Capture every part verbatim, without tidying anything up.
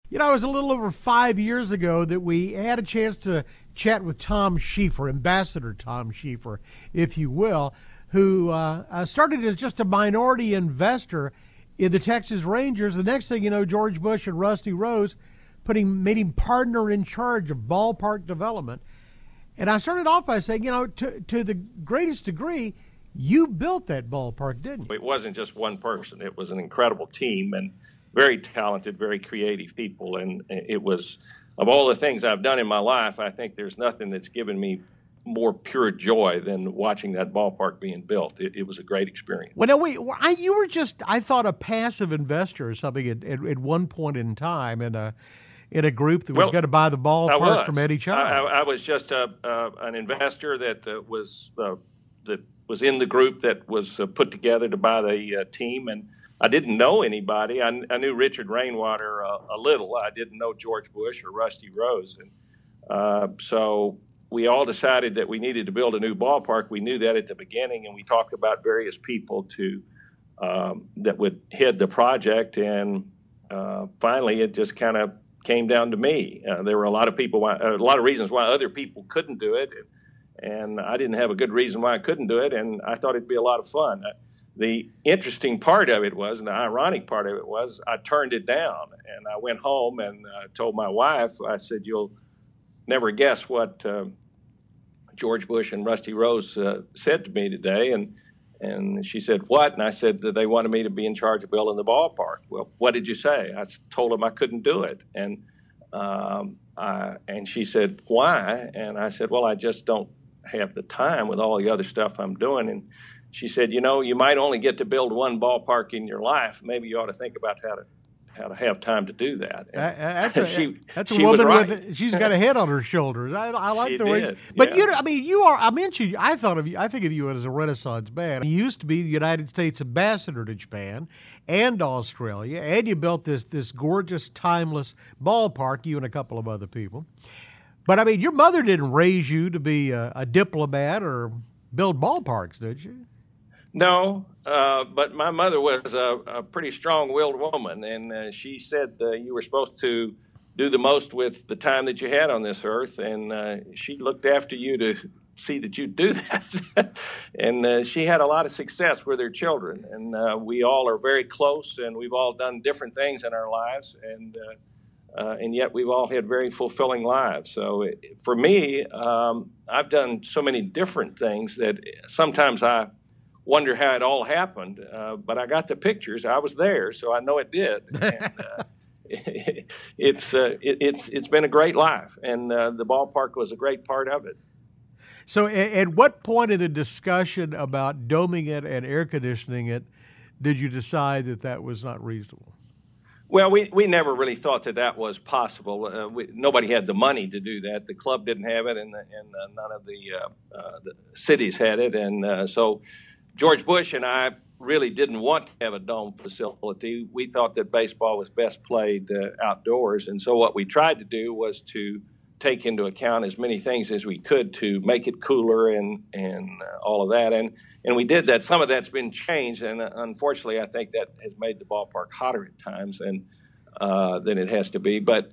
You know, it was a little over five years ago that we had a chance to chat with Tom Schieffer, Ambassador Tom Schieffer, if you will, who uh, uh, started as just a minority investor in the Texas Rangers. The next thing you know, George Bush and Rusty Rose putting made him partner in charge of ballpark development. And I started off by saying, you know, to to the greatest degree, you built that ballpark, didn't you? It wasn't just one person. It was an incredible team and very talented, very creative people. And it was, of all the things I've done in my life, I think there's nothing that's given me more pure joy than watching that ballpark being built. It, it was a great experience. Well, now, wait, I, you were just, I thought, a passive investor or something at, at, at one point in time in a in a group that was well, going to buy the ballpark from Eddie Childs. I, I, I was just a, uh, an investor that uh, was uh, that was in the group that was uh, put together to buy the uh, team, and I didn't know anybody. I, I knew Richard Rainwater uh, a little. I didn't know George Bush or Rusty Rose, and uh, so we all decided that we needed to build a new ballpark. We knew that at the beginning, and we talked about various people to um, that would head the project, and uh, finally it just kind of came down to me. Uh, there were a lot of people, why, a lot of reasons why other people couldn't do it, and I didn't have a good reason why I couldn't do it, and I thought it'd be a lot of fun. The interesting part of it was, and the ironic part of it was, I turned it down, and I went home and uh, told my wife, I said, "You'll never guess what uh, George Bush and Rusty Rose uh, said to me today." And and she said, "What?" And I said that they wanted me to be in charge of building the ballpark. "Well, what did you say?" I told them I couldn't do it. And um, I, and she said, "Why?" And I said, "Well, I just don't have the time with all the other stuff I'm doing." And she said, "You know, you might only get to build one ballpark in your life. Maybe you ought to think about how to how to have time to do that." Uh, that's a, she, that's a she woman right. with, she's got a head on her shoulders. I, I like she the way, did, but yeah. you know, I mean, you are, I mentioned, I thought of you, I think of you as a Renaissance man. You used to be the United States ambassador to Japan and Australia, and you built this, this gorgeous, timeless ballpark, you and a couple of other people. But I mean, your mother didn't raise you to be a, a diplomat or build ballparks, did she? No, uh, but my mother was a, a pretty strong-willed woman, and uh, she said uh, you were supposed to do the most with the time that you had on this earth, and uh, she looked after you to see that you do that. And uh, she had a lot of success with her children, and uh, we all are very close, and we've all done different things in our lives, and uh, uh, and yet we've all had very fulfilling lives. So it, for me, um, I've done so many different things that sometimes I wonder how it all happened, uh, but I got the pictures. I was there, so I know it did. And, uh, it, it's uh, it, it's it's been a great life, and uh, the ballpark was a great part of it. So, at, at what point in the discussion about doming it and air conditioning it did you decide that that was not reasonable? Well, we, we never really thought that that was possible. Uh, we, nobody had the money to do that. The club didn't have it, and, the, and uh, none of the, uh, uh, the cities had it, and uh, so George Bush and I really didn't want to have a dome facility. We thought that baseball was best played uh, outdoors, and so what we tried to do was to take into account as many things as we could to make it cooler and and uh, all of that. And and we did that. Some of that's been changed, and uh, unfortunately, I think that has made the ballpark hotter at times and uh, than it has to be. But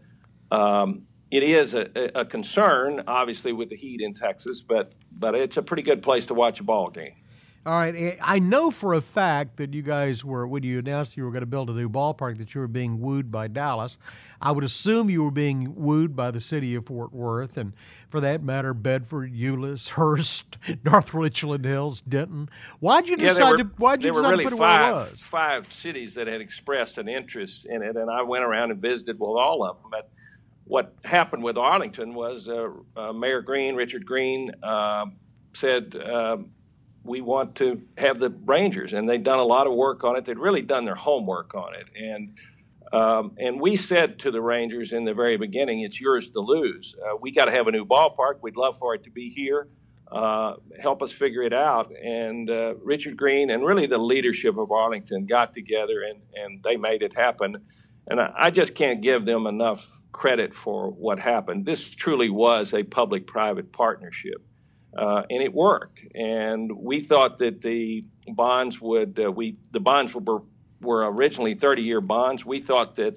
um, it is a, a concern, obviously, with the heat in Texas. But but it's a pretty good place to watch a ball game. All right. I know for a fact that you guys were, when you announced you were going to build a new ballpark, that you were being wooed by Dallas. I would assume you were being wooed by the city of Fort Worth, and for that matter, Bedford, Euless, Hurst, North Richland Hills, Denton. Why'd you yeah, decide were, to? Why'd you there decide were really to put it five, where it was? Five cities that had expressed an interest in it, and I went around and visited with all of them. But what happened with Arlington was uh, uh, Mayor Green, Richard Green, uh, said. Uh, we want to have the Rangers, and they'd done a lot of work on it. They'd really done their homework on it. And um, and we said to the Rangers in the very beginning, it's yours to lose. Uh, we got to have a new ballpark. We'd love for it to be here. Uh, help us figure it out. And uh, Richard Green and really the leadership of Arlington got together, and, and they made it happen. And I, I just can't give them enough credit for what happened. This truly was a public-private partnership. Uh, and it worked, and we thought that the bonds would. Uh, we the bonds were were originally thirty-year bonds. We thought that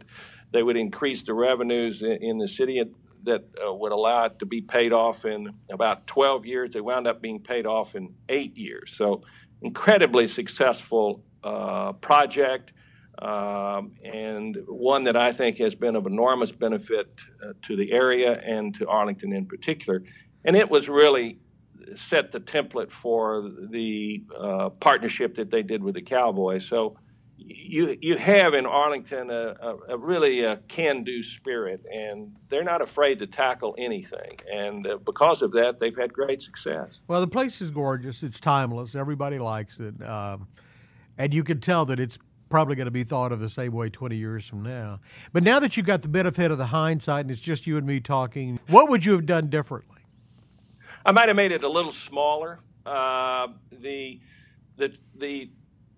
they would increase the revenues in, in the city that uh, would allow it to be paid off in about twelve years. They wound up being paid off in eight years. So incredibly successful uh, project, um, and one that I think has been of enormous benefit uh, to the area and to Arlington in particular. And it was really set the template for the uh, partnership that they did with the Cowboys. So you you have in Arlington a, a, a really a can-do spirit, and they're not afraid to tackle anything. And uh, because of that, they've had great success. Well, the place is gorgeous. It's timeless. Everybody likes it. Um, and you can tell that it's probably going to be thought of the same way twenty years from now. But now that you've got the benefit of the hindsight and it's just you and me talking, what would you have done differently? I might have made it a little smaller. Uh, the the the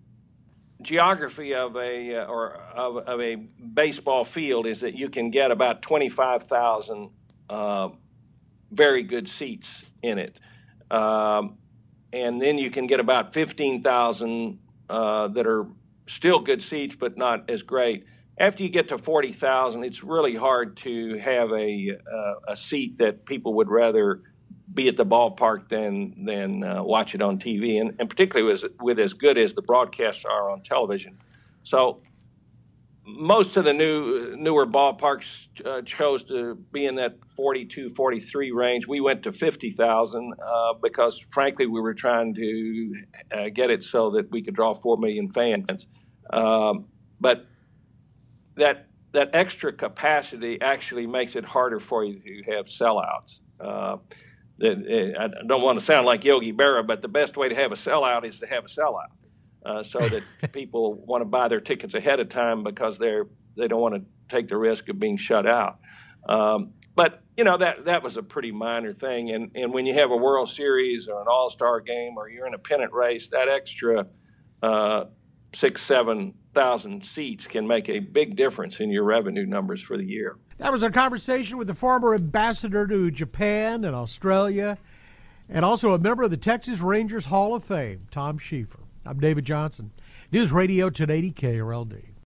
geography of a uh, or of, of a baseball field is that you can get about twenty-five thousand uh, very good seats in it, um, and then you can get about fifteen thousand uh, that are still good seats but not as great. After you get to forty thousand, it's really hard to have a uh, a seat that people would rather be at the ballpark than than uh, watch it on T V, and, and particularly with, with as good as the broadcasts are on television. So most of the new newer ballparks uh, chose to be in that forty-two, forty-three range. We went to fifty thousand uh, because, frankly, we were trying to uh, get it so that we could draw four million fans. Um, but that that extra capacity actually makes it harder for you to have sellouts. Uh, I don't want to sound like Yogi Berra, but the best way to have a sellout is to have a sellout, uh, so that people want to buy their tickets ahead of time because they're they don't want to take the risk of being shut out. Um, but you know that that was a pretty minor thing, and and when you have a World Series or an All-Star game or you're in a pennant race, that extra uh, six seven thousand seats can make a big difference in your revenue numbers for the year. That was our conversation with the former ambassador to Japan and Australia, and also a member of the Texas Rangers Hall of Fame, Tom Schiefer. I'm David Johnson, News Radio ten eighty K R L D.